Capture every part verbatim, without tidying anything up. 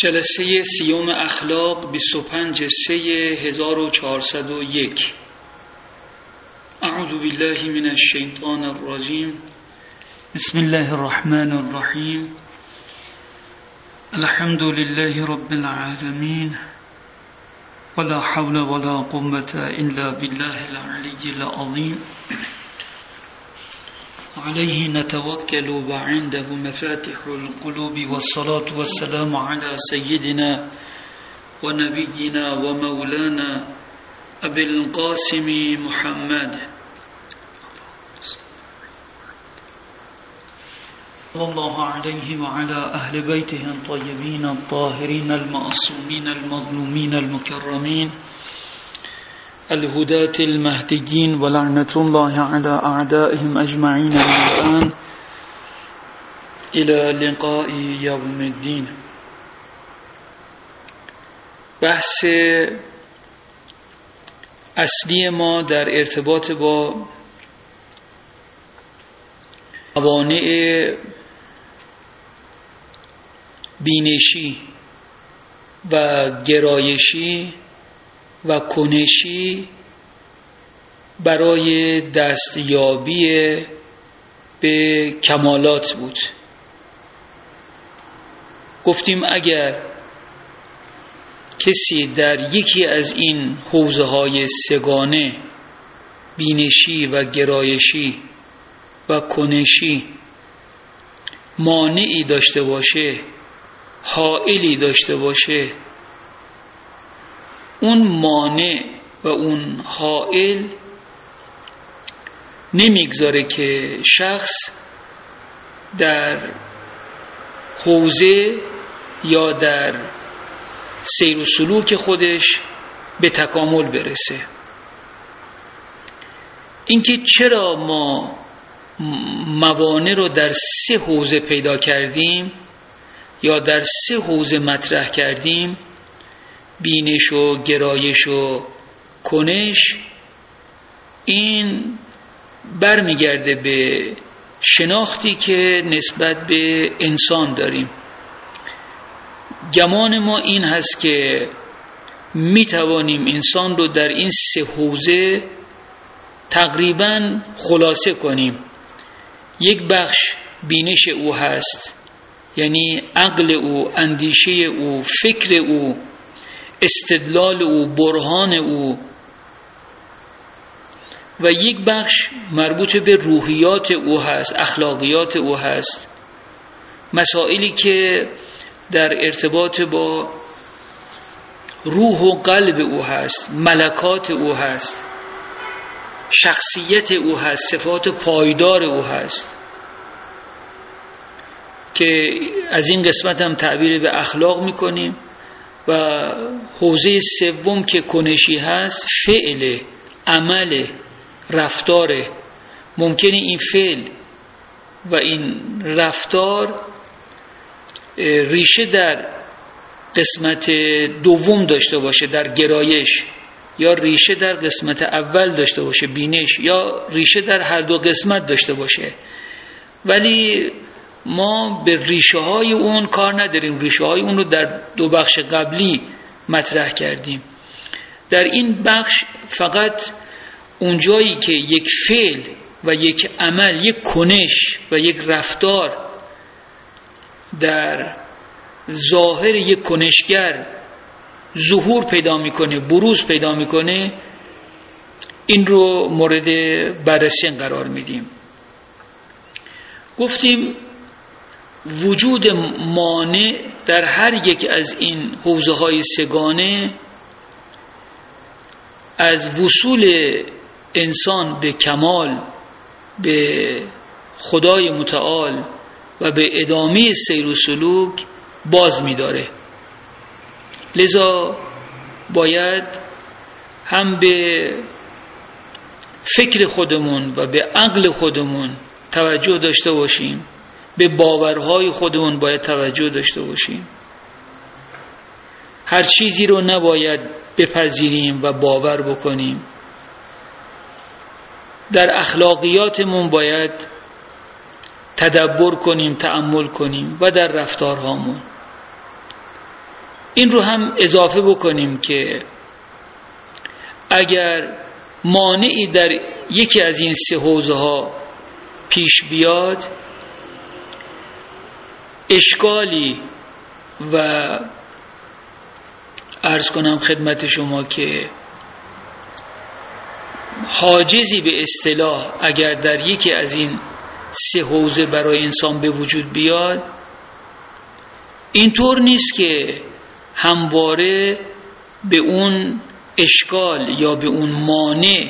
جلسه سیوم اخلاق بیست و پنج سه هزار و چهارصد و یک. اعوذ بالله من الشیطان الرجیم. بسم الله الرحمن الرحیم. الحمد لله رب العالمین ولا حول ولا قوة الا بالله العلی العظیم. عليه نتوكل وعنده مفاتح القلوب والصلاة والسلام على سيدنا ونبينا ومولانا أبي القاسم محمد صلى الله عليه وعلى أهل بيته الطيبين الطاهرين المعصومين المظلومين المكرمين الهداة المهديين ولعنة الله على أعدائهم أجمعين الآن إلى لقاء يوم الدين. بحث اصلی ما در ارتباط با موانع بینشی و گرایشی و کنشی برای دستیابی به کمالات بود. گفتیم اگر کسی در یکی از این حوزه‌های سگانه بینشی و گرایشی و کنشی مانعی داشته باشه، حائلی داشته باشه، اون مانع و اون حائل نمیگذاره که شخص در حوزه یا در سیر و سلوک خودش به تکامل برسه. اینکه چرا ما موانع رو در سه حوزه پیدا کردیم یا در سه حوزه مطرح کردیم، بینش و گرایش و کنش، این برمیگرده به شناختی که نسبت به انسان داریم. گمان ما این هست که میتوانیم انسان رو در این سه حوزه تقریباً خلاصه کنیم. یک بخش بینش او هست، یعنی عقل او، اندیشه او، فکر او، استدلال او، برهان او، و یک بخش مربوط به روحیات او هست، اخلاقیات او هست، مسائلی که در ارتباط با روح و قلب او هست، ملکات او هست، شخصیت او هست، صفات پایدار او هست، که از این قسمت هم تعبیر به اخلاق میکنیم. و حوزه سوم که کنشی هست، فعل، عمل، رفتاره. ممکنه این فعل و این رفتار ریشه در قسمت دوم داشته باشه، در گرایش، یا ریشه در قسمت اول داشته باشه، بینش، یا ریشه در هر دو قسمت داشته باشه. ولی ما به ریشه های اون کار نداریم. ریشه های اون رو در دو بخش قبلی مطرح کردیم. در این بخش فقط اونجایی که یک فعل و یک عمل، یک کنش و یک رفتار در ظاهر یک کنشگر ظهور پیدا میکنه، بروز پیدا میکنه، این رو مورد بررسی قرار میدیم. گفتیم وجود مانع در هر یک از این حوزه های سگانه از وصول انسان به کمال، به خدای متعال و به ادامه سیر و سلوک باز می‌داره. لذا باید هم به فکر خودمون و به عقل خودمون توجه داشته باشیم، به باورهای خودمون باید توجه داشته باشیم. هر چیزی رو نباید بپذیریم و باور بکنیم. در اخلاقیاتمون باید تدبر کنیم، تأمل کنیم و در رفتارهامون. این رو هم اضافه بکنیم که اگر مانعی در یکی از این سه حوزه ها پیش بیاد، اشکالی و عرض کنم خدمت شما که حاجزی به اصطلاح اگر در یکی از این سه حوزه برای انسان به وجود بیاد، اینطور نیست که همواره به اون اشکال یا به اون مانع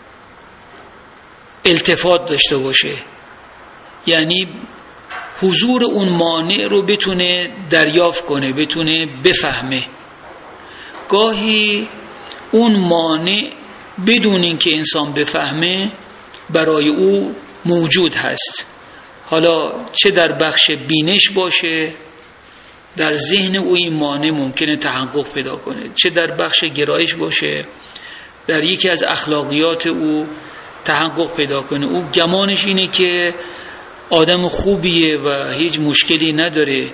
التفات داشته باشه، یعنی حضور اون مانع رو بتونه دریافت کنه، بتونه بفهمه. گاهی اون مانع بدون اینکه انسان بفهمه برای او موجود هست، حالا چه در بخش بینش باشه، در ذهن او این مانع ممکنه تحقق پیدا کنه، چه در بخش گرایش باشه، در یکی از اخلاقیات او تحقق پیدا کنه. او گمانش اینه که آدم خوبیه و هیچ مشکلی نداره،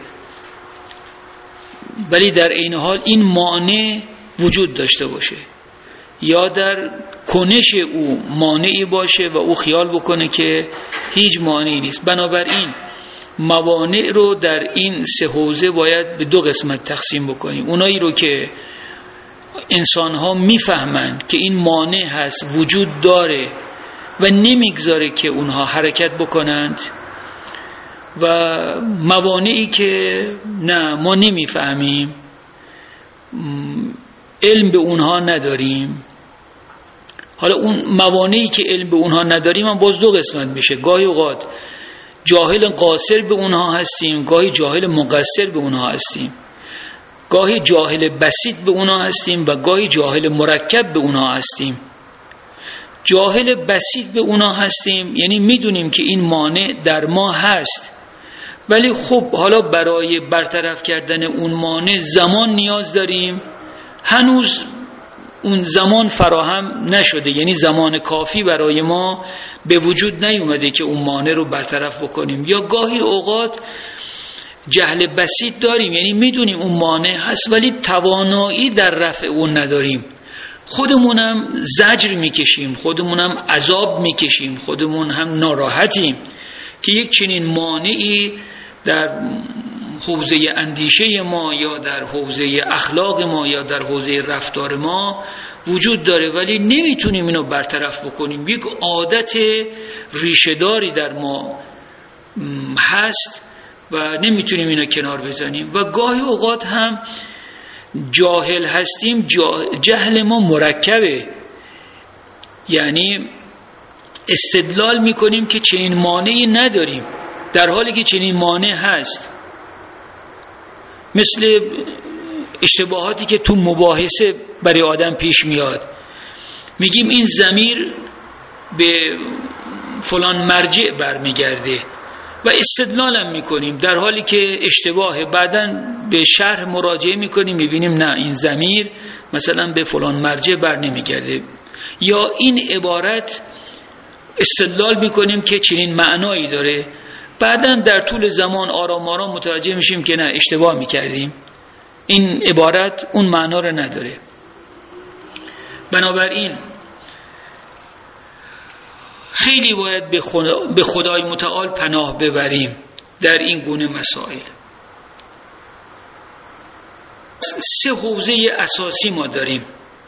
ولی در این حال این مانع وجود داشته باشه، یا در کنش او مانعی باشه و او خیال بکنه که هیچ مانعی نیست. بنابراین موانع رو در این سه حوزه باید به دو قسمت تقسیم بکنیم. اونایی رو که انسان ها میفهمن که این مانع هست، وجود داره و نمیگذاره که اونها حرکت بکنند، و موانعی که نه ما نمیفهمیم، علم به اونها نداریم. حالا اون موانعی که علم به اونها نداریم هم باز دو قسمت میشه. گاهی اوقات جاهل قاصر به اونها هستیم، گاهی جاهل مقصر به اونها هستیم، گاهی جاهل بسیط به اونها هستیم و گاهی جاهل مرکب به اونها هستیم. جاهل بسیط به اونها هستیم یعنی میدونیم که این مانع در ما هست، ولی خب حالا برای برطرف کردن اون مانع زمان نیاز داریم، هنوز اون زمان فراهم نشده، یعنی زمان کافی برای ما به وجود نیومده که اون مانع رو برطرف بکنیم. یا گاهی اوقات جهل بسیط داریم، یعنی میدونیم اون مانع هست ولی توانایی در رفع اون نداریم، خودمونم زجر میکشیم، خودمونم عذاب میکشیم، خودمون هم ناراحتیم که یک چنین مانعی در حوزه اندیشه ما یا در حوزه اخلاق ما یا در حوزه رفتار ما وجود داره، ولی نمیتونیم اینو برطرف بکنیم. یک عادت ریشه‌داری در ما هست و نمیتونیم اینو کنار بزنیم. و گاهی اوقات هم جاهل هستیم، جهل ما مرکبه، یعنی استدلال میکنیم که چنین مانعی نداریم در حالی که چنین مانع هست. مثل اشتباهاتی که تو مباحثه برای آدم پیش میاد، میگیم این ضمیر به فلان مرجع برمیگرده و استدلالم میکنیم در حالی که اشتباهه. بعداً به شرح مراجعه میکنیم میبینیم نه، این ضمیر مثلا به فلان مرجع بر نمیگرده، یا این عبارت استدلال میکنیم که چنین معنایی داره، بعداً در طول زمان آرام آرام متوجه میشیم که نه، اشتباه میکردیم، این عبارت اون معنا رو نداره. بنابراین خیلی باید به, خدا به خدای متعال پناه ببریم در این گونه مسائل. سه حوزه اساسی ما داریم.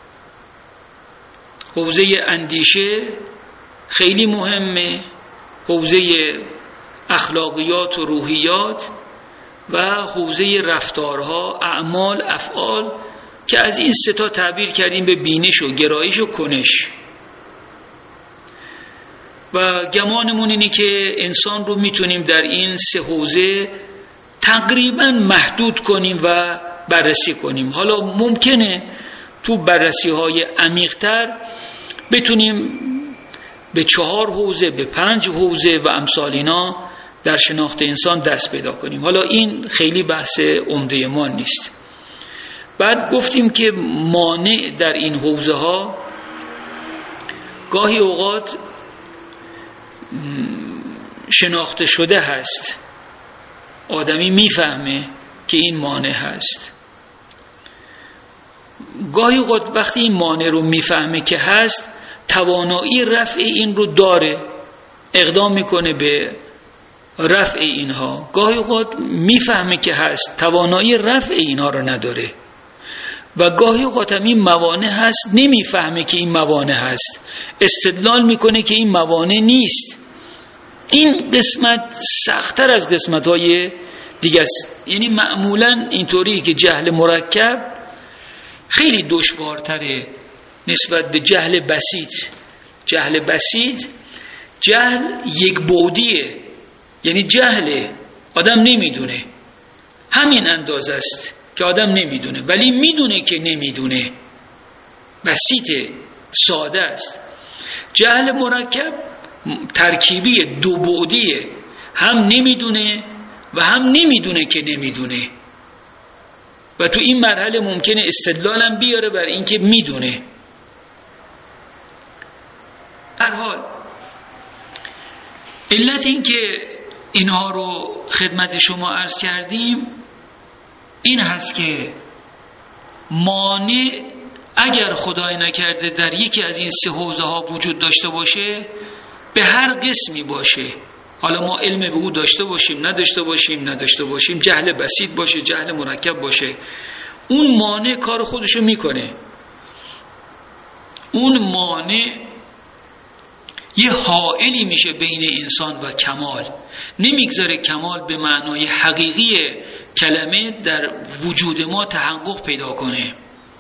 حوزه اندیشه خیلی مهمه، حوزه اخلاقیات و روحیات و حوزه رفتارها، اعمال، افعال، که از این سه تا تعبیر کردیم به بینش و گرایش و کنش. و گمانمون اینه که انسان رو میتونیم در این سه حوزه تقریبا محدود کنیم و بررسی کنیم. حالا ممکنه تو بررسی های عمیق‌تر بتونیم به چهار حوزه، به پنج حوزه و امثال اینا در شناخت انسان دست پیدا کنیم. حالا این خیلی بحث عمده ما نیست. بعد گفتیم که مانع در این حوزه ها گاهی اوقات شناخته شده هست، آدمی میفهمه که این مانع هست، گاهی اوقات وقتی این مانع رو میفهمه که هست، توانایی رفع این رو داره، اقدام میکنه به رفع اینها. گاهی اوقات میفهمه که هست، توانایی رفع اینها رو نداره. و گاهی اوقات هم این موانع هست، نمیفهمه که این موانع هست، استدلال میکنه که این موانع نیست. این قسمت سخت‌تر از قسمت‌های دیگه است. یعنی معمولاً اینطوریه که جهل مرکب خیلی دشوارتره نسبت به جهل بسیط. جهل بسیط جهل یک بعدیه، یعنی جهل آدم نمیدونه، همین اندازه است که آدم نمیدونه، ولی میدونه که نمیدونه، بسیطه، ساده است. جهل مرکب ترکیبی، دو بعدیه، هم نمیدونه و هم نمیدونه که نمیدونه، و تو این مرحله ممکنه استدلالم بیاره بر اینکه میدونه. هر حال علت این که اینها رو خدمت شما عرض کردیم این هست که مانع اگر خدای نکرده در یکی از این سه حوزه ها وجود داشته باشه، به هر قسمی باشه، حالا ما علم به او داشته باشیم نداشته باشیم نداشته باشیم، جهل بسیط باشه جهل مرکب باشه، اون مانع کار خودشو میکنه. اون مانع یه حائلی میشه بین انسان و کمال، نمیگذاره کمال به معنای حقیقی کلمه در وجود ما تحقق پیدا کنه.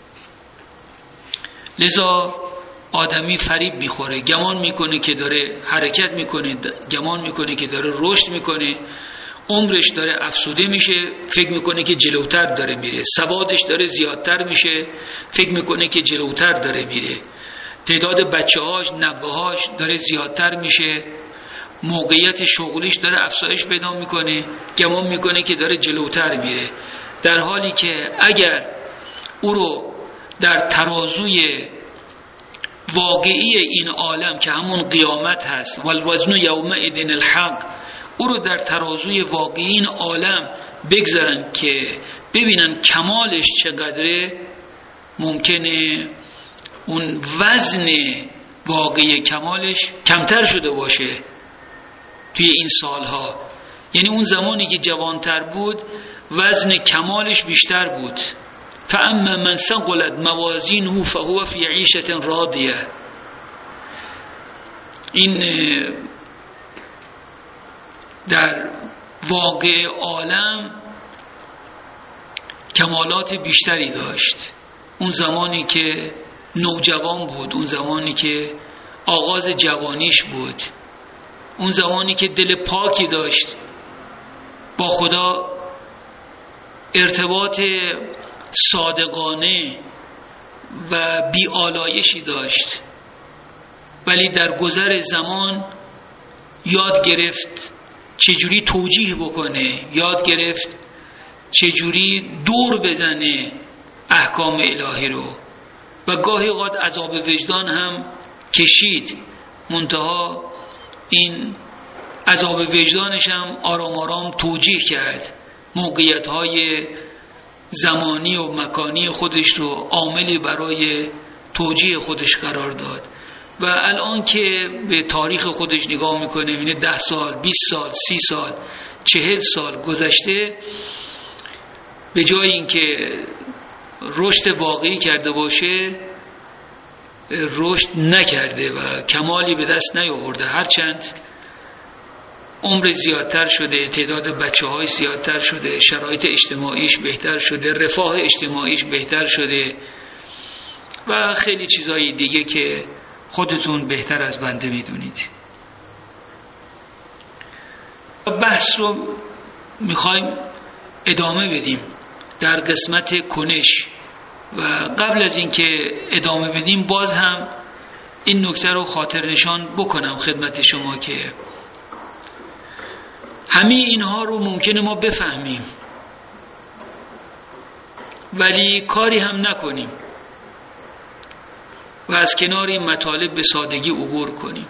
لذا آدمی فریب میخوره، گمان میکنه که داره حرکت میکنه، گمان میکنه که داره رشد میکنه، عمرش داره افسوده میشه، فکر میکنه که جلوتر داره میره، سوادش داره زیادتر میشه، فکر میکنه که جلوتر داره میره، تعداد بچه‌هاش، نوه‌هاش داره زیادتر میشه، موقعیت شغلیش داره افزایش پیدا میکنه، گمان میکنه که داره جلوتر میره، در حالی که اگر او رو در ترازوی واقعی این عالم که همون قیامت هست، والوزن یومئذ الحق، او رو در ترازوی واقعی این عالم بگذارن که ببینن کمالش چقدره، ممکنه اون وزن واقعی کمالش کمتر شده باشه توی این سالها. یعنی اون زمانی که جوانتر بود وزن کمالش بیشتر بود. فاما من ثقلت موازینه فهو فی عیشة راضیه. این در واقع عالم کمالات بیشتری داشت. اون زمانی که نوجوان بود، اون زمانی که آغاز جوانیش بود، اون زمانی که دل پاکی داشت، با خدا ارتباط صادقانه و بی‌آلایشی داشت، ولی در گذر زمان یاد گرفت چجوری توجیه بکنه، یاد گرفت چجوری دور بزنه احکام الهی رو، و گاهی اوقات عذاب وجدان هم کشید، منتها این عذاب وجدانش هم آرام آرام توجیه کرد، موقعیت‌های زمانی و مکانی خودش رو عاملی برای توجیه خودش قرار داد. و الان که به تاریخ خودش نگاه میکنه میبینه ده سال، بیست سال، سی سال، چهل سال گذشته، به جای اینکه رشد واقعی کرده باشه رشد نکرده و کمالی به دست نیاورده. هرچند عمر زیادتر شده، تعداد بچه های زیادتر شده، شرایط اجتماعیش بهتر شده، رفاه اجتماعیش بهتر شده و خیلی چیزهای دیگه که خودتون بهتر از بنده میدونید. بحث رو میخوایم ادامه بدیم در قسمت کنش، و قبل از اینکه ادامه بدیم باز هم این نکته رو خاطر نشان بکنم خدمت شما که همه اینها رو ممکنه ما بفهمیم ولی کاری هم نکنیم و از کنار این مطالب به سادگی عبور کنیم.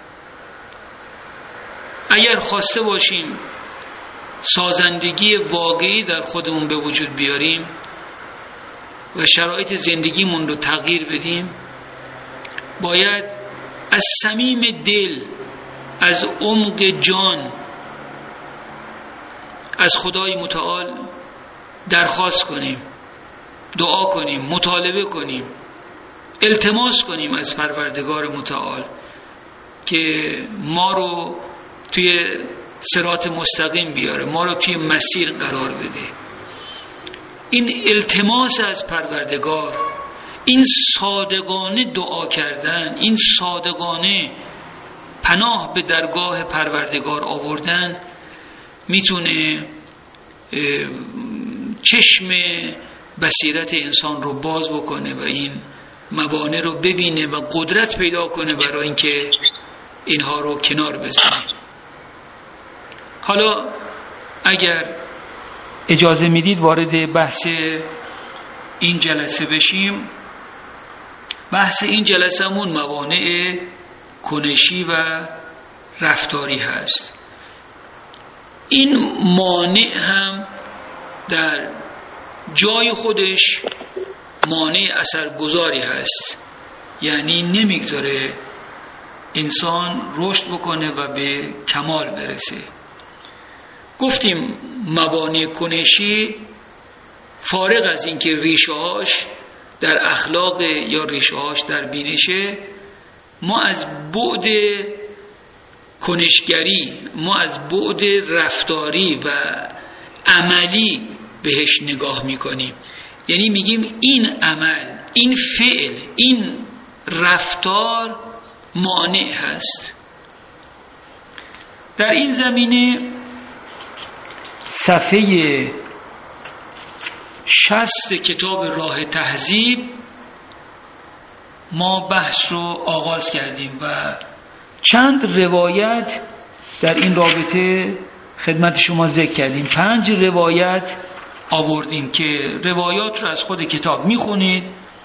اگر خواسته باشیم سازندگی واقعی در خودمون به وجود بیاریم و شرایط زندگیمون رو تغییر بدیم، باید از صمیم دل، از عمق جان از خدای متعال درخواست کنیم، دعا کنیم، مطالبه کنیم، التماس کنیم از پروردگار متعال که ما رو توی صراط مستقیم بیاره، ما رو توی مسیر قرار بده. این التماس از پروردگار، این صادقانه دعا کردن، این صادقانه پناه به درگاه پروردگار آوردن میتونه چشم بصیرت انسان رو باز بکنه و این موانع رو ببینه و قدرت پیدا کنه برای اینکه اینها رو کنار بزنه. حالا اگر اجازه میدید وارد بحث این جلسه بشیم. بحث این جلسه‌مون موانع کنشی و رفتاری هست. این مانع هم در جای خودش مانع اثرگذاری هست، یعنی نمیگذاره انسان رشد بکنه و به کمال برسه. گفتیم موانع کنشی فارغ از اینکه ریشه‌هاش در اخلاق یا ریشه‌هاش در بینشه، ما از بعد کنشگری، ما از بعد رفتاری و عملی بهش نگاه میکنیم. یعنی میگیم این عمل، این فعل، این رفتار مانع هست. در این زمینه صفحه شصت کتاب راه تهذیب ما بحث رو آغاز کردیم و چند روایت در این رابطه خدمت شما ذکر کردیم. پنج روایت آوردیم که روایات رو از خود کتاب میخونید.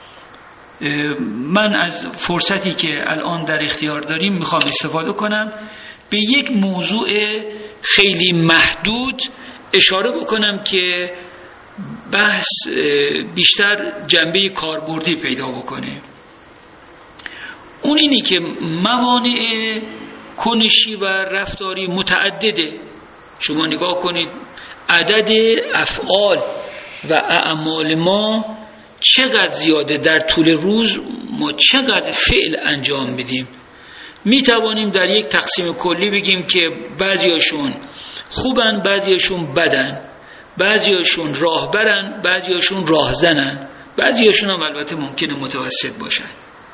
من از فرصتی که الان در اختیار داریم میخوام استفاده کنم، به یک موضوع خیلی محدود اشاره بکنم که بحث بیشتر جنبه کاربردی پیدا بکنه. اون اینی که موانع کنشی و رفتاری متعدده. شما نگاه کنید عدد افعال و اعمال ما چقدر زیاده، در طول روز ما چقدر فعل انجام بدیم. می توانیم در یک تقسیم کلی بگیم که بعضیاشون خوبن، بعضیاشون بدن، بعضیاشون راهبرن، بعضیاشون راهزنن، بعضیاشون هم البته ممکنه متوسط باشن.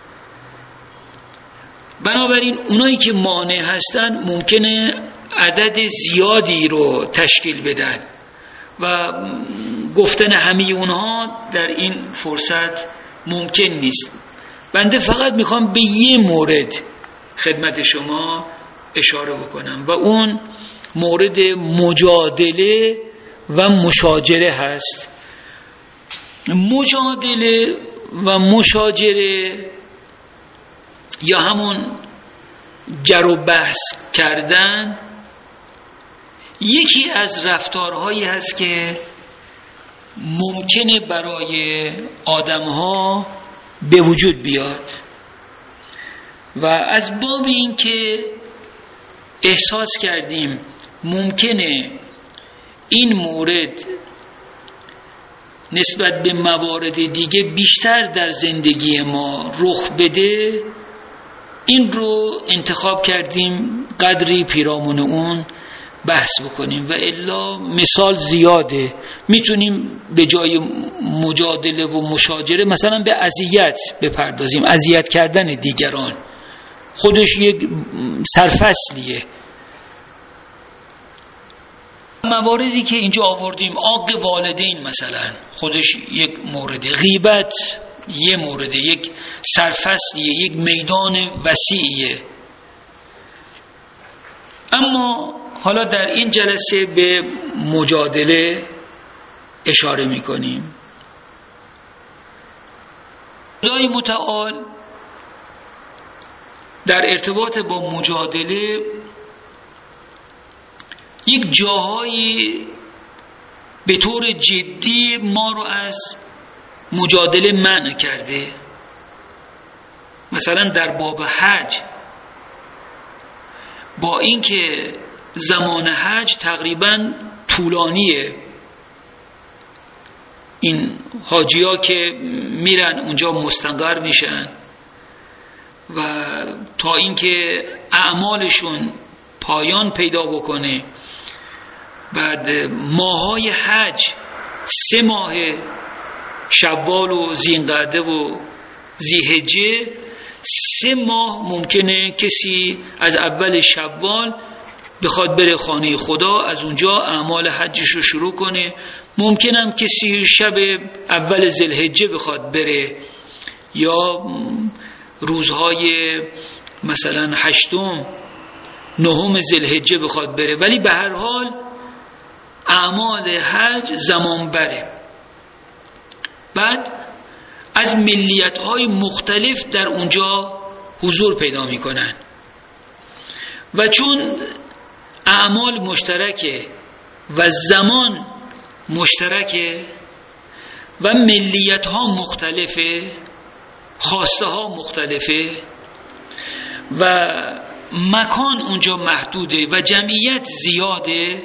بنابراین اونایی که مانع هستن ممکنه عدد زیادی رو تشکیل بدن و گفتن همه اونها در این فرصت ممکن نیست. بنده فقط میخوام به یه مورد خدمت شما اشاره بکنم و اون مورد مجادله و مشاجره هست. مجادله و مشاجره یا همون جر و بحث کردن یکی از رفتارهایی هست که ممکنه برای آدم‌ها به وجود بیاد و از باب این که احساس کردیم ممکنه این مورد نسبت به موارد دیگه بیشتر در زندگی ما رخ بده، این رو انتخاب کردیم قدری پیرامون اون بحث بکنیم و الا مثال زیاده. میتونیم به جای مجادله و مشاجره مثلا به اذیت بپردازیم، اذیت کردن دیگران خودش یک سرفصلیه. مواردی که اینجا آوردیم، عاق والدین مثلا خودش یک مورد، غیبت یک مورد، یک سرفصلیه، یک میدان وسیعیه. اما حالا در این جلسه به مجادله اشاره می‌کنیم. خدای متعال در ارتباط با مجادله یک جاهایی به طور جدی ما رو از مجادله منع کرده. مثلا در باب حج، با اینکه زمان حج تقریبا طولانیه، این حاجی‌ها که میرن اونجا مستقر میشن و تا اینکه اعمالشون پایان پیدا بکنه، بعد ماهای حج سه ماه، شوال و ذی‌قعده و ذی‌حجه، سه ماه ممکنه کسی از اول شوال بخواد بره خانه خدا، از اونجا اعمال حجش رو شروع کنه. ممکنم کسی شب اول ذی‌الحجه بخواد بره، یا روزهای مثلا هشتم نهم ذی‌الحجه بخواد بره، ولی به هر حال اعمال حج زمان بره. بعد از ملیت‌های مختلف در اونجا حضور پیدا می‌کنن و چون اعمال مشترکه و زمان مشترکه و ملیت‌ها مختلفه، خواسته ها مختلفه و مکان اونجا محدوده و جمعیت زیاده،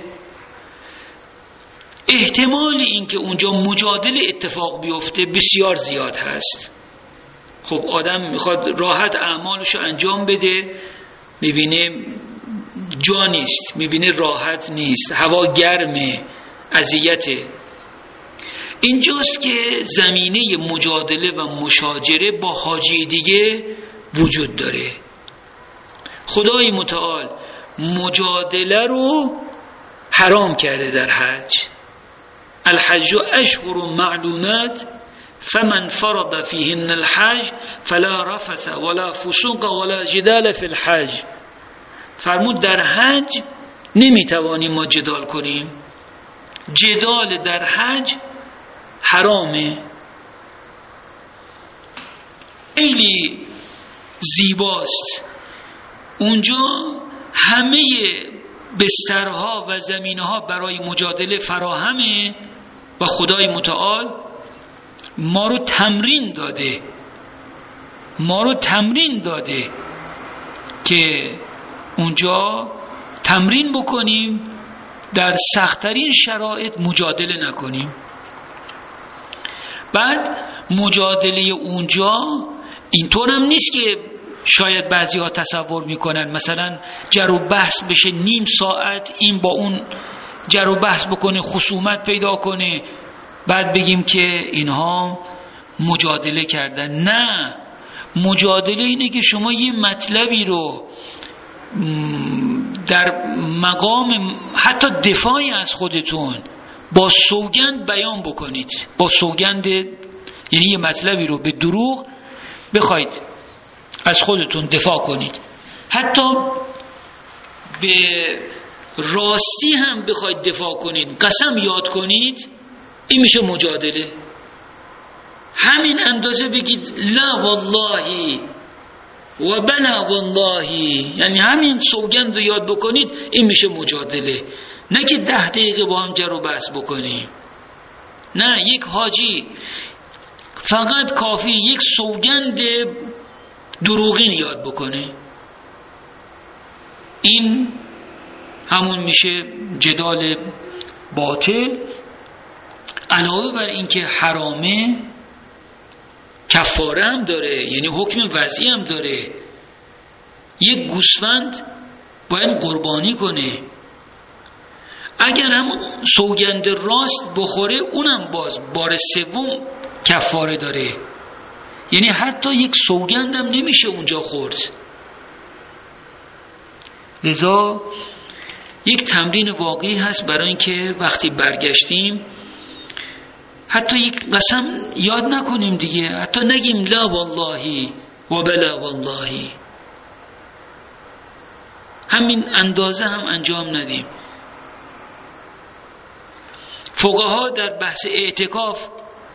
احتمال اینکه اونجا مجادله اتفاق بیفته بسیار زیاد هست. خب آدم میخواد راحت اعمالشو انجام بده، میبینه جا نیست، میبینه راحت نیست، هوا گرمه، اذیته. اینجاست که زمینه مجادله و مشاجره با حاجی دیگه وجود داره. خدای متعال مجادله رو حرام کرده در حج. الحج اشهر معلومات فمن فرض فيهن الحج فلا رفث ولا فسوق ولا جدال في الحج. فرمود در حج نمیتوانیم ما جدال کنیم، جدال در حج حرامه. خیلی زیباست اونجا، همه بسترها و زمینها برای مجادله فراهمه و خدای متعال ما رو تمرین داده ما رو تمرین داده که اونجا تمرین بکنیم در سخت‌ترین شرایط مجادله نکنیم. بعد مجادله اونجا اینطور هم نیست که شاید بعضی ها تصور میکنن مثلا جر و بحث بشه نیم ساعت، این با اون جر و بحث بکنه، خصومت پیدا کنه، بعد بگیم که اینها مجادله کردن. نه، مجادله اینه که شما یه مطلبی رو در مقام حتی دفاعی از خودتون با سوگند بیان بکنید، با سوگند، یعنی یه مطلبی رو به دروغ بخواید از خودتون دفاع کنید، حتی به راستی هم بخواید دفاع کنید، قسم یاد کنید، این میشه مجادله. همین اندازه بگید لا والله و بلا والله، یعنی همین سوگند رو یاد بکنید، این میشه مجادله. نه که ده دقیقه با هم جر و بحث بکنیم. نه، یک حاجی فقط کافی یک سوگند دروغین یاد بکنه، این همون میشه جدال باطل. علاوه بر این که حرامه، کفاره هم داره، یعنی حکم وضعی هم داره. یک گوسفند باید قربانی کنه، اگر هم سوگند راست بخوره اونم باز بار سوم کفاره داره، یعنی حتی یک سوگند هم نمیشه اونجا خورد. لذا یک تمرین واقعی هست برای اینکه وقتی برگشتیم حتی یک قسم یاد نکنیم دیگه، حتی نگیم لا والله و بلا والله، همین اندازه هم انجام ندیم. فقها در بحث اعتکاف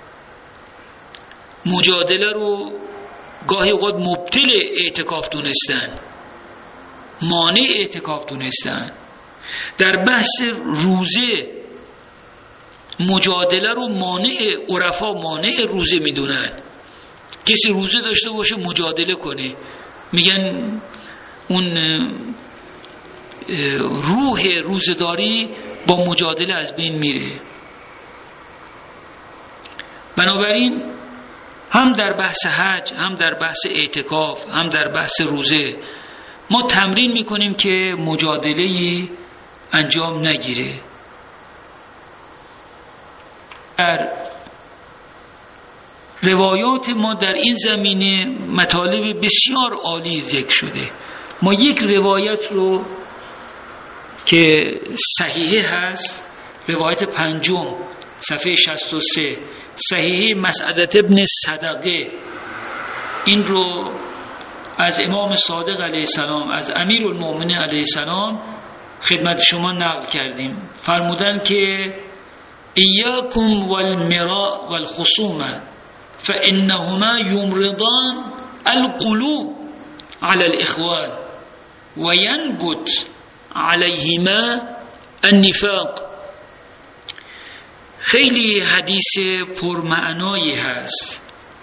مجادله رو گاهی اوقات مبطل اعتکاف دونستن، مانع اعتکاف دونستن. در بحث روزه مجادله رو مانع عرفا مانع روزه میدونن. کسی روزه داشته باشه مجادله کنه، میگن اون روح روزداری با مجادله از بین میره. بنابراین هم در بحث حج، هم در بحث اعتکاف، هم در بحث روزه ما تمرین میکنیم که مجادله‌ای انجام نگیره. در روایات ما در این زمینه مطالب بسیار عالی ذکر شده. ما یک روایت رو که صحیحه هست، روایت پنجم صفحه شصت و سه، صحیحه مسعدة ابن صدقه، این رو از امام صادق علیه السلام، از امیرالمؤمنین علیه السلام خدمت شما نقل کردیم. فرمودن که ایاکم والمراء والخصومه فانهما یمرضان القلوب على الاخوان وینبت علیهما النفاق. خیلی حدیث پرمعنایی هست.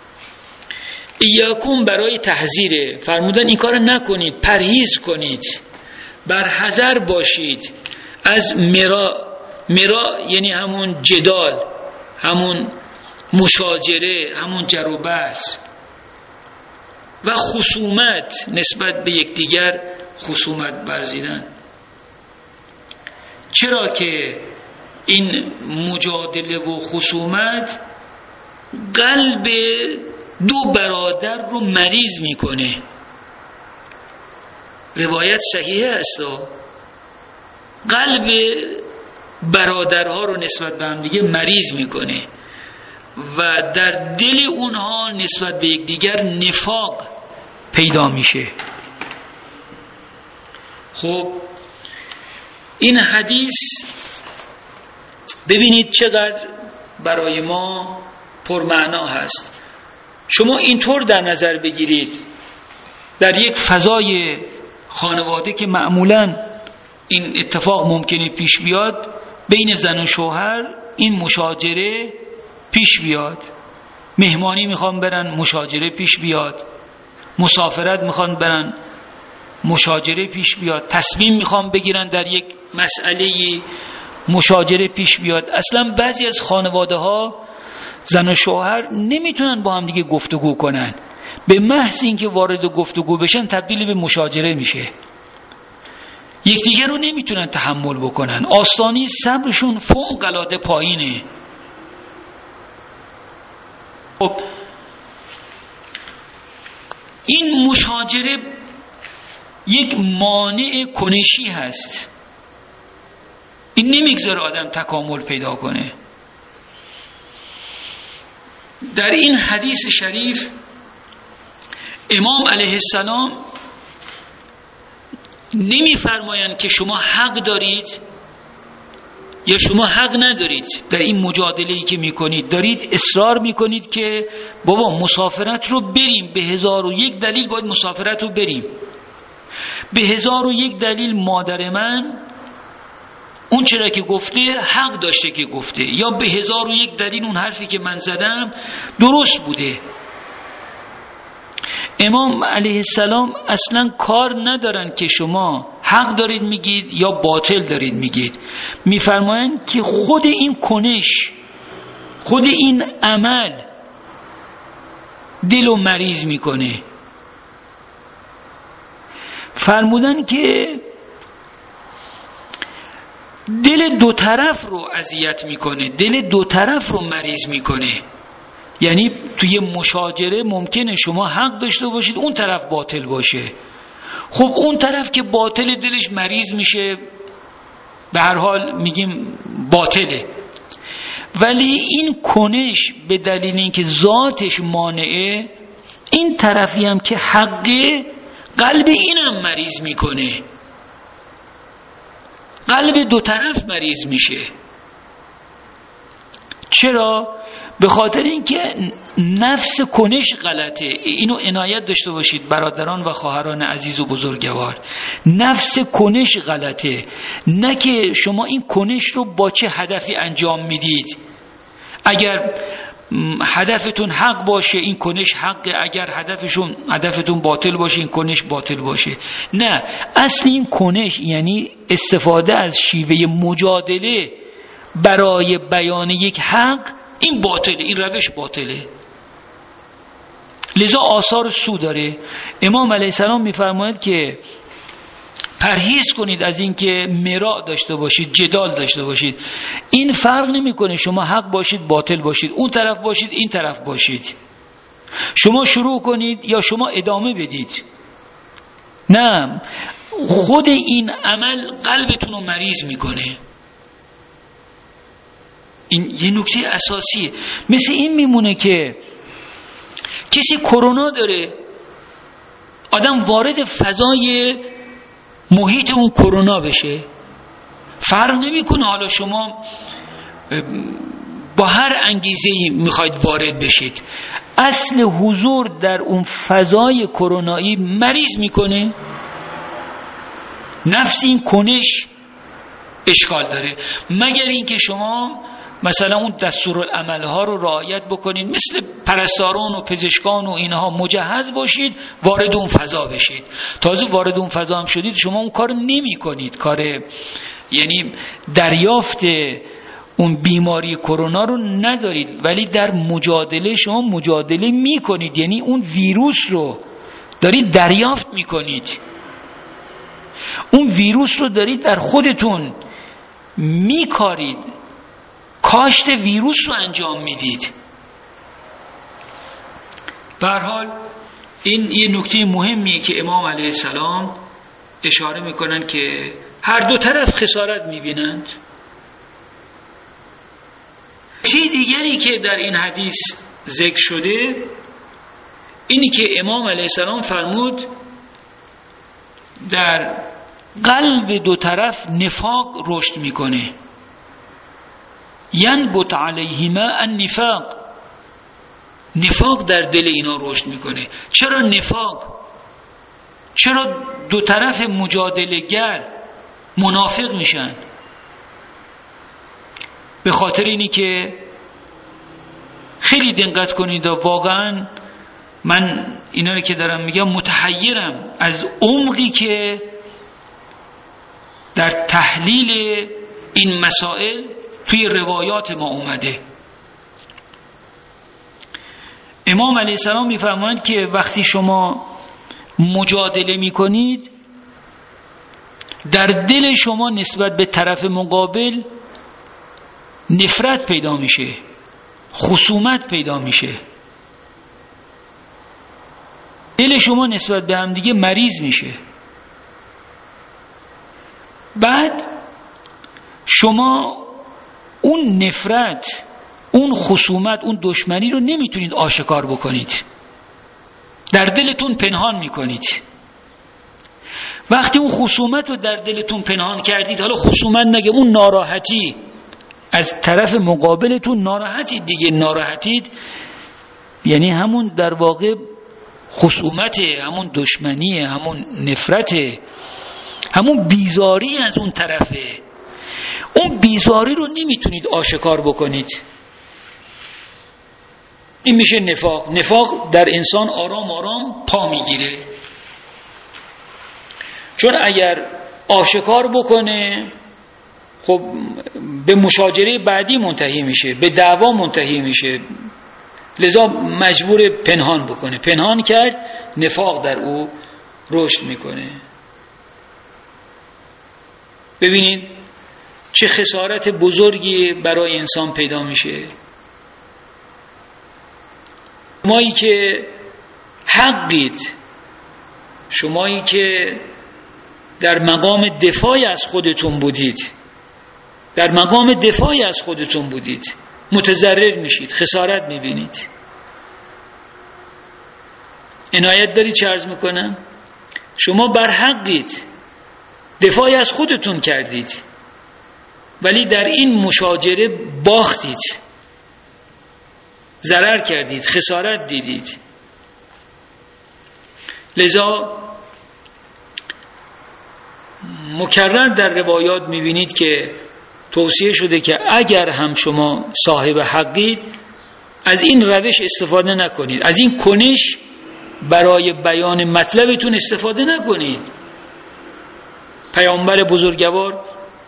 ایاکم برای تحذیره، فرمودن این کار نکنید، پرهیز کنید، برحذر باشید از مرا. مرا یعنی همون جدال، همون مشاجره، همون جر و بحث و خصومت، نسبت به یکدیگر خصومت ورزیدن. چرا که این مجادله و خصومت قلب دو برادر رو مریض میکنه. روایت صحیحه است، قلب برادرها رو نسبت به هم دیگه مریض میکنه و در دل اونها نسبت به یکدیگر نفاق پیدا میشه. خب این حدیث ببینید چقدر برای ما پرمعنا هست. شما اینطور در نظر بگیرید در یک فضای خانواده که معمولاً این اتفاق ممکنه پیش بیاد، بین زن و شوهر این مشاجره پیش بیاد، مهمانی میخوان برن مشاجره پیش بیاد، مسافرت میخوان برن مشاجره پیش بیاد، تصمیم میخوان بگیرن در یک مسئله مشاجره پیش بیاد. اصلا بعضی از خانواده ها زن و شوهر نمیتونن با هم دیگه گفتگو کنن، به محض اینکه وارد گفتگو بشن تبدیل به مشاجره میشه، یکدیگر رو نمیتونن تحمل بکنن، آستانی صبرشون فوق العاده پایینه. خب این مشاجره یک مانع کنشی هست، این نمیگذاره آدم تکامل پیدا کنه. در این حدیث شریف امام علیه السلام نمیفرمایند که شما حق دارید یا شما حق ندارید. در این مجادله‌ای که میکنید دارید اصرار میکنید که بابا مسافرت رو بریم، به هزار و یک دلیل باید مسافرت رو بریم، به هزار و یک دلیل مادر من اون چرا که گفته حق داشته که گفته، یا به هزار و یک دلیل اون حرفی که من زدم درست بوده. امام علیه السلام اصلا کار ندارن که شما حق دارید میگید یا باطل دارید میگید، میفرمایند که خود این کنش، خود این عمل دل و مریض میکنه. فرمودن که دل دو طرف رو اذیت میکنه، دل دو طرف رو مریض میکنه. یعنی توی مشاجره ممکنه شما حق داشته باشید، اون طرف باطل باشه. خب اون طرف که باطل دلش مریض میشه، به هر حال میگیم باطله. ولی این کنش به دلیل اینکه ذاتش مانعه، این طرفی هم که حقه قلب اینم مریض میکنه، قلب دو طرف مریض میشه. چرا؟ به خاطر اینکه نفس کنش غلطه. اینو عنایت داشته باشید برادران و خواهران عزیز و بزرگوار، نفس کنش غلطه، نه که شما این کنش رو با چه هدفی انجام میدید. اگر هدفتون حق باشه این کنش حقه، اگر هدفشون هدفتون باطل باشه این کنش باطل باشه. نه، اصل این کنش یعنی استفاده از شیوه مجادله برای بیان یک حق، این باطله، این روش باطله، لذا آثار سو داره. امام علیه السلام میفرماید که پرهیز کنید از اینکه مراء داشته باشید، جدال داشته باشید. این فرق نمیکنه شما حق باشید باطل باشید، اون طرف باشید این طرف باشید، شما شروع کنید یا شما ادامه بدید. نه، خود این عمل قلبتون رو مریض میکنه. این یه نکته اساسیه. مثل این میمونه که کسی کرونا داره، آدم وارد فضای محیط اون کرونا بشه، فرق نمیکنه حالا شما با هر انگیزه‌ای میخواید وارد بشید، اصل حضور در اون فضای کرونایی مریض میکنه. نفس این کنش اشکال داره، مگر اینکه شما مثلا اون دستورالعمل ها رو رعایت بکنید، مثل پرستاران و پزشکان و اینها مجهز باشید، وارد اون فضا بشید. تازه وارد اون فضا هم شدید شما اون کار نمی کنید، کار یعنی دریافت اون بیماری کرونا رو ندارید، ولی در مجادله شما مجادله می کنید، یعنی اون ویروس رو دارید دریافت می کنید، اون ویروس رو دارید در خودتون می کارید، کاشت ویروس رو انجام میدید. به هر حال این یه نکته مهمیه که امام علیه السلام اشاره میکنن که هر دو طرف خسارت میبینند. چیز دیگری که در این حدیث ذکر شده اینی که امام علیه السلام فرمود در قلب دو طرف نفاق رشد میکنه، ینبت علیهما النفاق، نفاق در دل اینا رشد میکنه. چرا نفاق؟ چرا دو طرف مجادله گر منافق میشن؟ به خاطر اینی که خیلی دقت کنید، واقعا من اینا رو که دارم میگم متحیرم از عمقی که در تحلیل این مسائل توی روایات ما اومده. امام علیه السلام میفرمایند که وقتی شما مجادله میکنید در دل شما نسبت به طرف مقابل نفرت پیدا میشه، خصومت پیدا میشه، دل شما نسبت به هم دیگه مریض میشه. بعد شما اون نفرت، اون خصومت، اون دشمنی رو نمیتونید آشکار بکنید، در دلتون پنهان میکنید. وقتی اون خصومت رو در دلتون پنهان کردید، حالا خصومت نگه، اون ناراحتی از طرف مقابلتون ناراحتید دیگه، ناراحتید یعنی همون در واقع خصومته، همون دشمنیه، همون نفرته، همون بیزاری از اون طرفه. اون بیزاری رو نمیتونید آشکار بکنید، این میشه نفاق. نفاق در انسان آرام آرام پا میگیره، چون اگر آشکار بکنه خب به مشاجره بعدی منتهی میشه، به دعوا منتهی میشه، لذا مجبور پنهان بکنه. پنهان کرد، نفاق در او رشد میکنه. ببینید چه خسارت بزرگی برای انسان پیدا میشه. شمایی که حقید، شمایی که در مقام دفاعی از خودتون بودید، در مقام دفاعی از خودتون بودید، متضرر میشید، خسارت میبینید. عنایت دارید چه عرض میکنم؟ شما بر حقید، دفاعی از خودتون کردید، ولی در این مشاجره باختید. ضرر کردید، خسارت دیدید. لذا مکرر در روایات میبینید که توصیه شده که اگر هم شما صاحب حقید از این روش استفاده نکنید، از این کنش برای بیان مطلبتون استفاده نکنید. پیامبر بزرگوار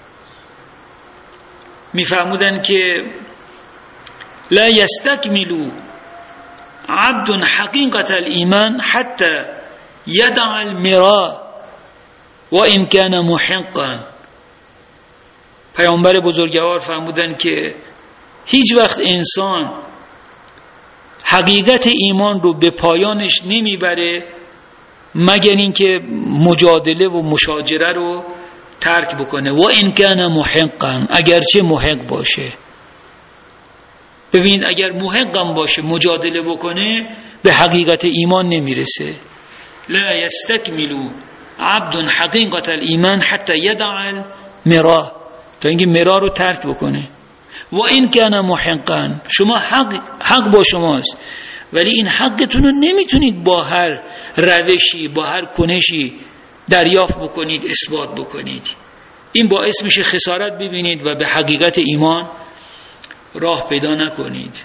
میفرمودن که لا یستکملوا عبد حقیقة الایمان حتی یدع المراء و ان کان محقا. پیامبر بزرگوار فرمودن که هیچ وقت انسان حقیقت ایمان رو به پایانش نمیبره مگر اینکه مجادله و مشاجره رو ترک بکنه. و ان کان محقا، اگرچه محق باشه. ببینید اگر محقم باشه مجادله بکنه به حقیقت ایمان نمیرسه. لا یستکملوا عبد حقیقة الایمان حتی یدع المراء، تا اینکه مرا رو ترک بکنه. و این کان محقا، شما حق حق با شماست ولی این حقتون رو نمیتونید با هر روشی با هر کنشی دریافت بکنید، اثبات بکنید. این باعث میشه خسارت ببینید و به حقیقت ایمان راه پیدا نکنید.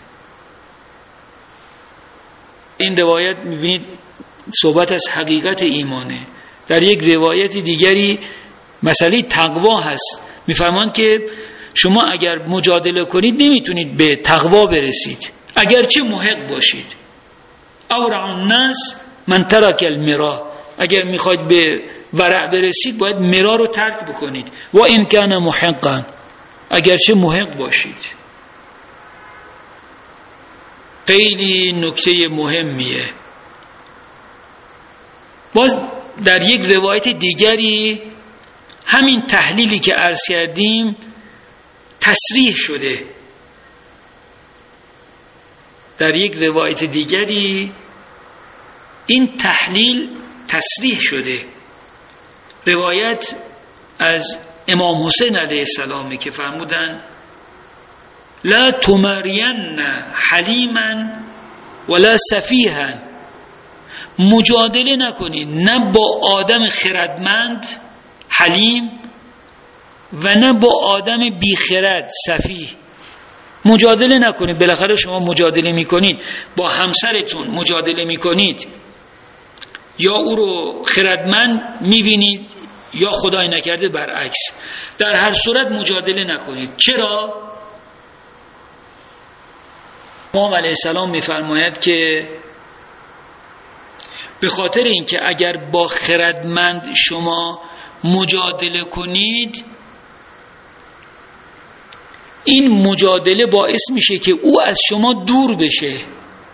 این روایت میبینید صحبت از حقیقت ایمانه. در یک روایت دیگری مسئله تقوا هست، میفرمان که شما اگر مجادله کنید نمیتونید به تقوا برسید اگرچه محق باشید. اورع الناس من ترک المرا، اگر میخواید به ورع برسید باید مرا رو ترک بکنید. و ان کان محقا، اگرچه محق باشید. خیلی نکته مهمیه. باز در یک روایت دیگری همین تحلیلی که عرض کردیم تصریح شده. در یک روایت دیگری این تحلیل تصریح شده. روایت از امام حسین علیه السلام که فرمودن لا تمارین حلیما ولا سفیها، مجادله نکنید نه با آدم خردمند حلیم و نه با آدم بیخرد سفیه. مجادله نکنید. بالاخره شما مجادله میکنید با همسرتون، مجادله میکنید یا او رو خردمند میبینید یا خدای نکرده برعکس. در هر صورت مجادله نکنید. چرا؟ امام علیه السلام میفرماید که به خاطر اینکه اگر با خردمند شما مجادله کنید این مجادله باعث میشه که او از شما دور بشه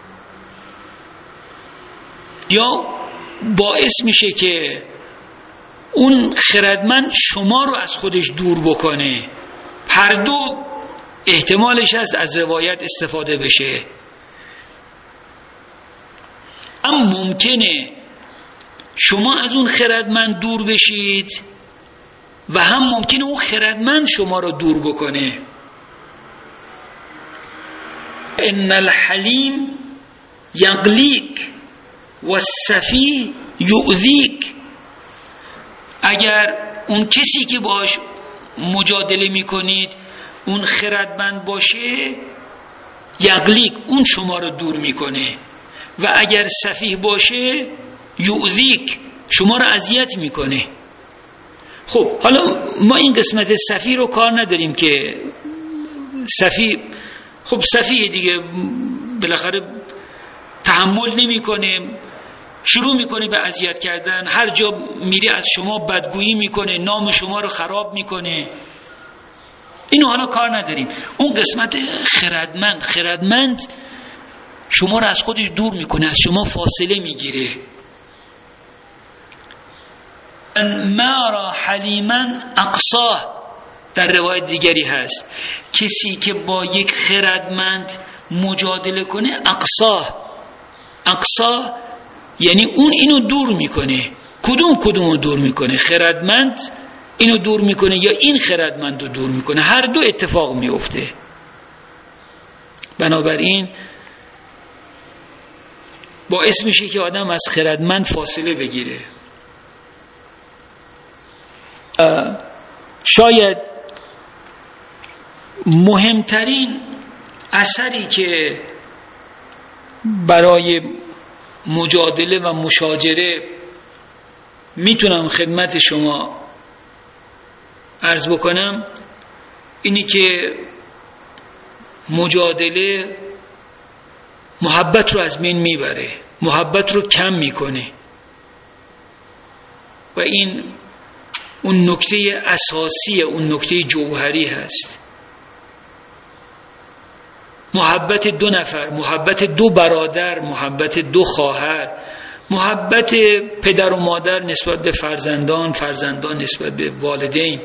یا باعث میشه که اون خردمند شما رو از خودش دور بکنه. هر دو احتمالش هست از روایت استفاده بشه. اما ممکنه شما از اون خردمند دور بشید و هم ممکنه اون خردمند شما رو دور بکنه. ان الحلیم یغلیک و السفیه یؤذیک. اگر اون کسی که باش مجادله میکنید اون خردمند باشه یغلیک، اون شما رو دور میکنه، و اگر سفیه باشه یؤذیک، شما رو اذیت میکنه. خب حالا ما این قسمت سفیه رو کار نداریم که سفیه، خب سفیه دیگه بالاخره تحمل نمیکنه، شروع میکنه به اذیت کردن، هر جا میری از شما بدگویی میکنه، نام شما رو خراب میکنه. اینو حالا کار نداریم. اون قسمت خردمند، خردمند شما رو از خودش دور میکنه، از شما فاصله میگیره. ما را حلیما اقصاه، در روایت دیگری هست کسی که با یک خردمند مجادله کنه اقصاه، اقصا یعنی اون اینو دور میکنه. کدوم کدومو دور میکنه؟ خردمند اینو دور میکنه یا این خردمند رو دور میکنه؟ هر دو اتفاق میفته. بنابراین باعث میشه که آدم از خردمند فاصله بگیره. شاید مهمترین اثری که برای مجادله و مشاجره میتونم خدمت شما عرض بکنم اینی که مجادله محبت رو از بین میبره، محبت رو کم میکنه و این اون نکته اساسی، اون نکته جوهری هست. محبت دو نفر، محبت دو برادر، محبت دو خواهر، محبت پدر و مادر نسبت به فرزندان، فرزندان نسبت به والدین،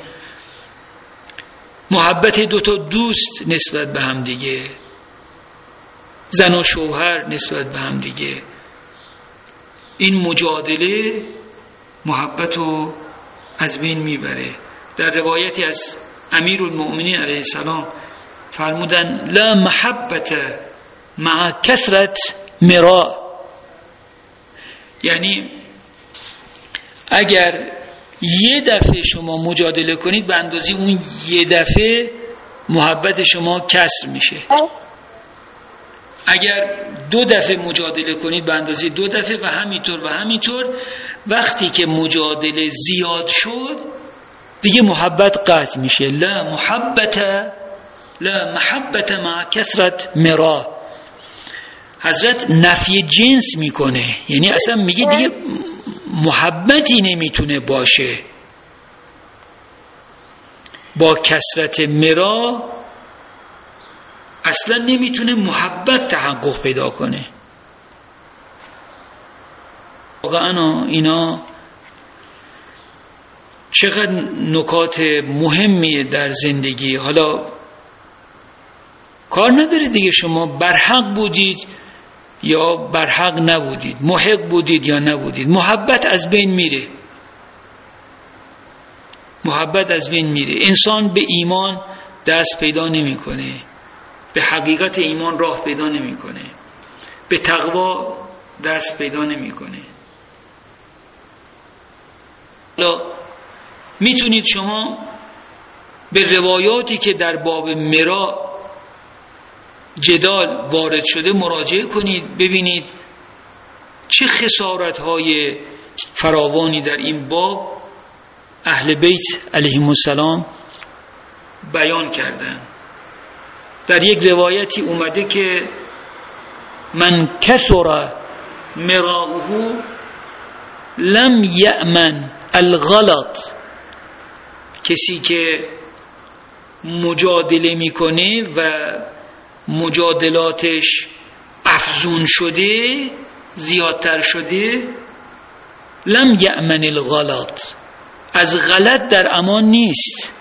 محبت دو تا دوست نسبت به هم دیگه، زن و شوهر نسبت به هم دیگه. این مجادله محبت رو از بین میبره. در روایتی از امیرالمؤمنین علیه السلام فرمودن لا محبت مع کثرت مرا، یعنی اگر یه دفعه شما مجادله کنید به اندازه اون یه دفعه محبت شما کسر میشه. اگر دو دفعه مجادله کنید به اندازه دو دفعه و همینطور و همینطور. وقتی که مجادله زیاد شد دیگه محبت قطع میشه. لا محبت لا محبت مع کثرت مرا. حضرت نفی جنس میکنه، یعنی اصلا میگه دیگه محبتی نمیتونه باشه با کثرت مرا، اصلا نمیتونه محبت تحقق پیدا کنه. واقعا اینا چقدر نکات مهمیه در زندگی. حالا کار نداره دیگه شما برحق بودید یا برحق نبودید، محق بودید یا نبودید، محبت از بین میره، محبت از بین میره. انسان به ایمان دست پیدا نمیکنه، به حقیقت ایمان راه پیدا نمیکنه، به تقوا دست پیدا نمیکنه. حالا میتونید شما به روایاتی که در باب مرا جدال وارد شده مراجعه کنید، ببینید چه خسارت‌های فراوانی در این باب اهل بیت علیهم السلام بیان کردن. در یک روایتی اومده که من کثر مراؤه لم یأمن الغلط، کسی که مجادله میکنه و مجادلاتش افزون شده، زیادتر شده، لم یأمن الغلط، از غلط در امان نیست.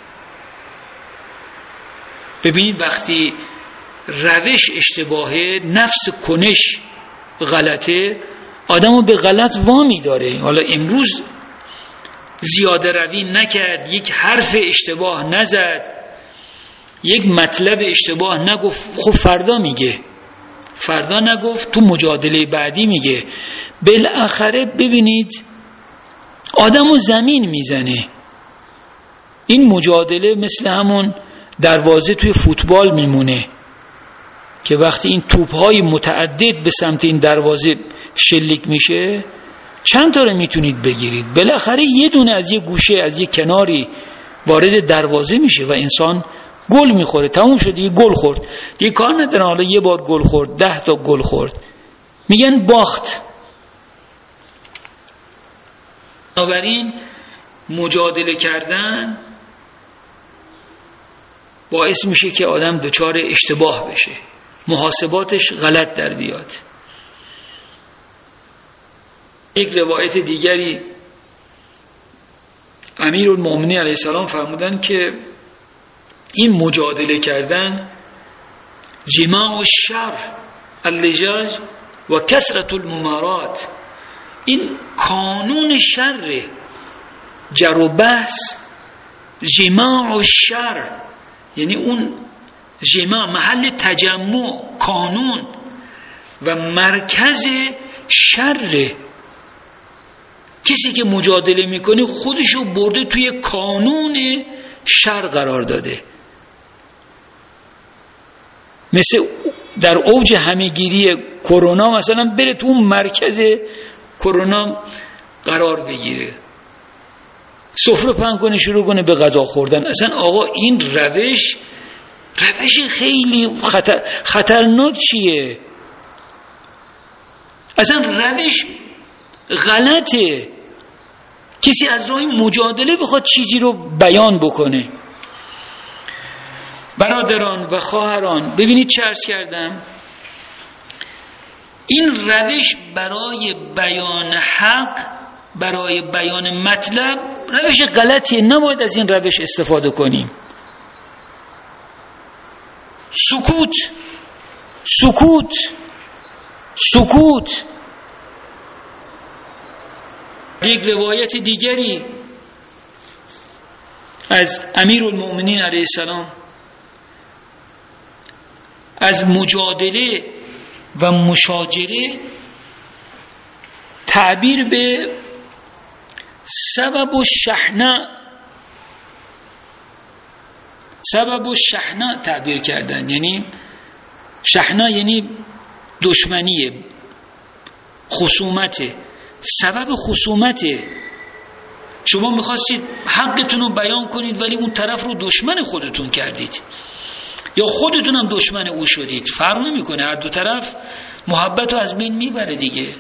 ببینید وقتی روش اشتباهه، نفس کنش غلطه، آدمو به غلط وامی داره. حالا امروز زیاده روی نکرد، یک حرف اشتباه نزد، یک مطلب اشتباه نگفت، خب فردا میگه، فردا نگفت تو مجادله بعدی میگه، بالاخره ببینید آدمو زمین میزنه. این مجادله مثل همون دروازه توی فوتبال میمونه که وقتی این توپ‌های متعدد به سمت این دروازه شلیک میشه، چند تا رو میتونید بگیرید، بالاخره یه دونه از یه گوشه، از یه کناری وارد دروازه میشه و انسان گل میخوره. تموم شد دیگه، گل خورد دیگه، کار نداره حالا یه بار گل خورد، ده تا گل خورد، میگن باخت. بنابراین مجادله کردن باعث میشه که آدم دچار اشتباه بشه، محاسباتش غلط در بیاد. یک روایت دیگری امیرالمؤمنین علیه السلام فرمودن که این مجادله کردن جماع الشر اللجاج و کثرت الممارات، این کانون شر، جر و بحث، جماع الشر، یعنی اون جماع محل تجمع، کانون و مرکز شره. کسی که مجادله میکنه خودشو برده توی کانون شر قرار داده. مثل در اوج همهگیری کرونا مثلا بره تو اون مرکز کرونا قرار بگیره، سفره پهن کنه، شروع کنه به غذا خوردن. اصلا آقا این روش روش خیلی خطر خطرناک چیه؟ اصلا روش غلطه. کسی از راه مجادله بخواد چیزی رو بیان بکنه. برادران و خواهران، ببینید چه عرض کردم، این روش برای بیان حق، برای بیان مطلب روش غلطیه. نباید از این روش استفاده کنیم. سکوت سکوت سکوت. یک روایت دیگری از امیرالمؤمنین علیه السلام از مجادله و مشاجره تعبیر به سبب و شحنه سبب و شحنه تعبیر کردن. یعنی شحنه یعنی دشمنیه، خصومته، سبب خصومته. شما میخواستید حقتون رو بیان کنید ولی اون طرف رو دشمن خودتون کردید، یا خودتون هم دشمن او شدید. فرق نمیکنه، هر دو طرف محبت رو از بین میبره دیگه.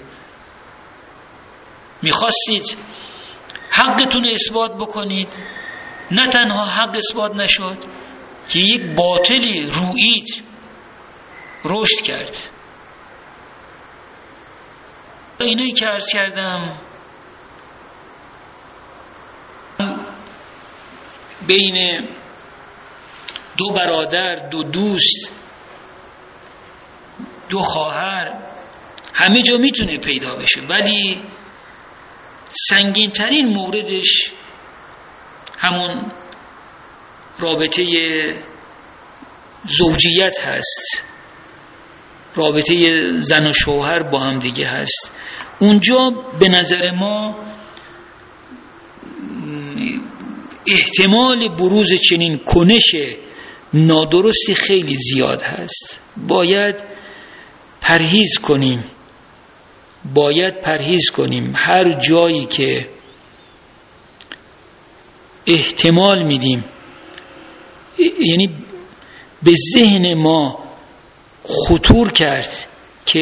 میخواستید حقتون رو اثبات بکنید، نه تنها حق اثبات نشد که یک باطلی رویید رشد کرد. اینایی که عرض کردم بین دو برادر، دو دوست، دو خواهر همه جا میتونه پیدا بشه، ولی سنگین ترین موردش همون رابطه زوجیت هست، رابطه زن و شوهر با هم دیگه هست. اونجا به نظر ما احتمال بروز چنین کنش نادرستی خیلی زیاد هست. باید پرهیز کنیم باید پرهیز کنیم هر جایی که احتمال میدیم، یعنی به ذهن ما خطور کرد که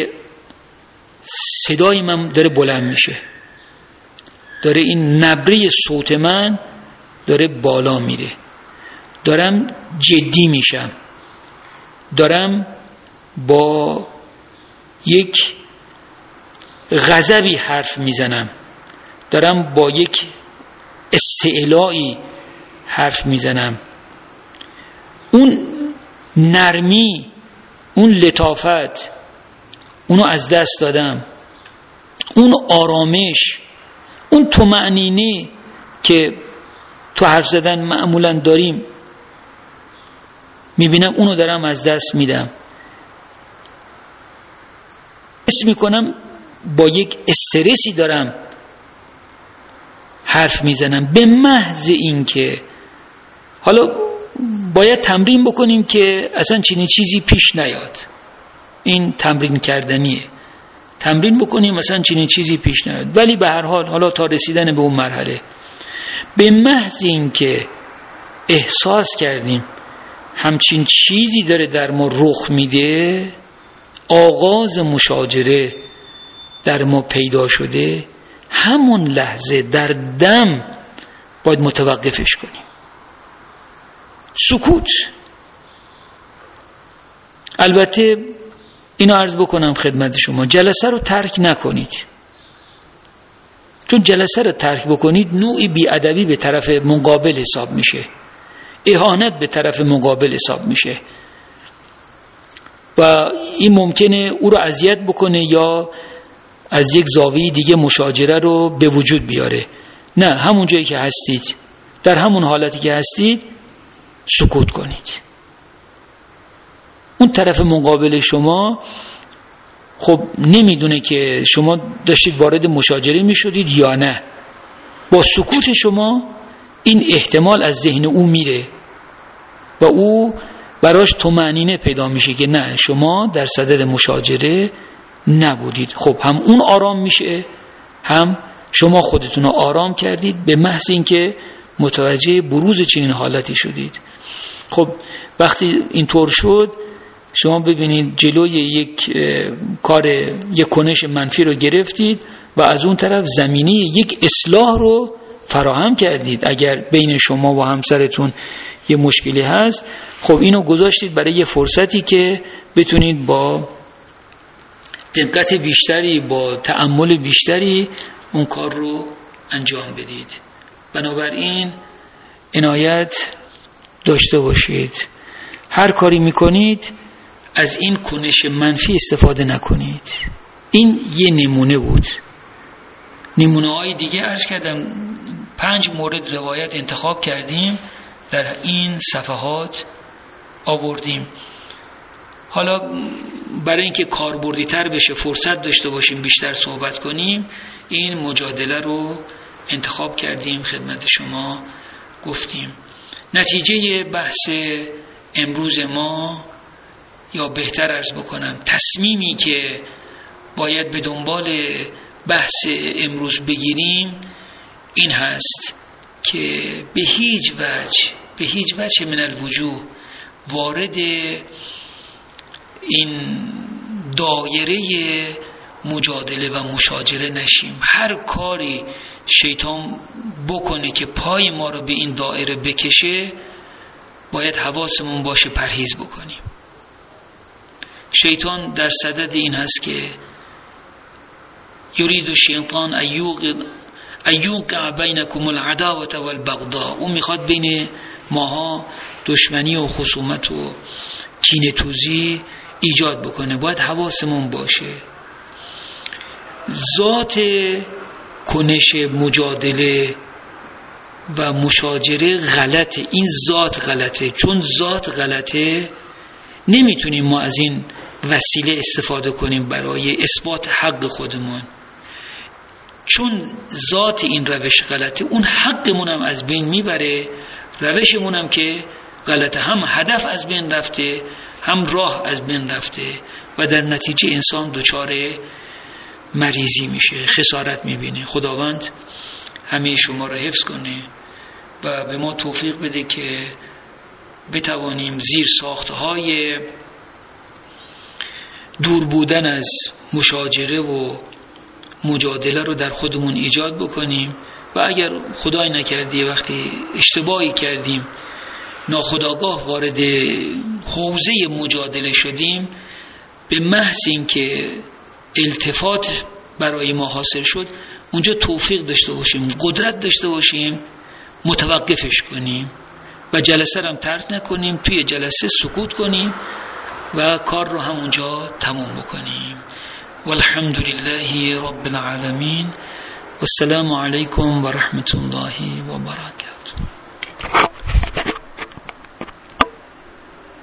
صدای من داره بلند میشه، داره این نبره صوت من داره بالا میره، دارم جدی میشم، دارم با یک غضبی حرف میزنم، دارم با یک استعلایی حرف میزنم، اون نرمی، اون لطافت، اونو از دست دادم، اون آرامش، اون طمأنینه که تو حرف زدن معمولا داریم، میبینم اونو دارم از دست میدم. حس میکنم با یک استرسی دارم حرف میزنم، به محض این که حالا باید تمرین بکنیم که اصلا چنین چیزی پیش نیاد. این تمرین کردنیه، تمرین بکنیم اصلا چنین چیزی پیش نیاد. ولی به هر حال حالا تا رسیدن به اون مرحله، به محض این که احساس کردیم همچین چیزی داره در ما رخ میده، آغاز مشاجره در ما پیدا شده، همون لحظه در دم باید متوقفش کنیم. سکوت. البته اینو عرض بکنم خدمت شما، جلسه رو ترک نکنید، چون جلسه رو ترک بکنید نوعی بی‌ادبی به طرف مقابل حساب میشه، اهانت به طرف مقابل حساب میشه و این ممکنه او رو اذیت بکنه یا از یک زاویه دیگه مشاجره رو به وجود بیاره. نه، همون جایی که هستید، در همون حالتی که هستید سکوت کنید. اون طرف مقابل شما خب نمیدونه که شما داشتید وارد مشاجره میشدید یا نه. با سکوت شما این احتمال از ذهن او میره و او براش طمأنینه پیدا میشه که نه، شما در صدد مشاجره نبودید. خب هم اون آرام میشه، هم شما خودتون رو آرام کردید به محض اینکه متوجه بروز چنین حالتی شدید. خب وقتی اینطور شد، شما ببینید جلوی یک کار، یک کنش منفی رو گرفتید و از اون طرف زمینه یک اصلاح رو فراهم کردید. اگر بین شما و همسرتون یه مشکلی هست، خب اینو گذاشتید برای یه فرصتی که بتونید با دقت بیشتری، با تأمل بیشتری اون کار رو انجام بدید. بنابراین عنایت داشته باشید. هر کاری میکنید از این کنش منفی استفاده نکنید. این یه نمونه بود. نمونه های دیگه عرض کردم، پنج مورد روایت انتخاب کردیم، در این صفحات آوردیم. حالا برای اینکه کاربردی تر بشه، فرصت داشته باشیم بیشتر صحبت کنیم، این مجادله رو انتخاب کردیم، خدمت شما گفتیم. نتیجه بحث امروز ما، یا بهتر عرض بکنم تصمیمی که باید به دنبال بحث امروز بگیریم این هست که به هیچ وجه به هیچ وجه من الوجوه وارد این دایره مجادله و مشاجره نشیم. هر کاری شیطان بکنه که پای ما رو به این دایره بکشه، باید حواسمون باشه پرهیز بکنیم. شیطان در صدد این هست که یرید الشیطان ایوقع بینکم العداوة والبغضاء، او میخواد بین ماها دشمنی و خصومت و کینه توزی ایجاد بکنه. باید حواسمون باشه. ذات کنش مجادله و مشاجره غلطه. این ذات غلطه. چون ذات غلطه، نمیتونیم ما از این وسیله استفاده کنیم برای اثبات حق خودمون. چون ذات این روش غلطه، اون حقمون هم از بین میبره، روشمون هم که غلطه، هم هدف از بین رفته، هم راه از بین رفته و در نتیجه انسان دچار مریضی میشه، خسارت میبینه. خداوند همه شما را حفظ کنه و به ما توفیق بده که بتوانیم زیر ساختهای دور بودن از مشاجره و مجادله رو در خودمون ایجاد بکنیم و اگر خدای نکرده وقتی اشتباهی کردیم، ناخودآگاه وارد حوزه مجادله شدیم، به محض این که التفات برای ما حاصل شد، اونجا توفیق داشته باشیم، قدرت داشته باشیم متوقفش کنیم و جلسه رو هم ترک نکنیم، توی جلسه سکوت کنیم و کار رو همونجا تموم بکنیم. والحمد لله رب العالمین. والسلام علیکم و رحمت الله و برکاته.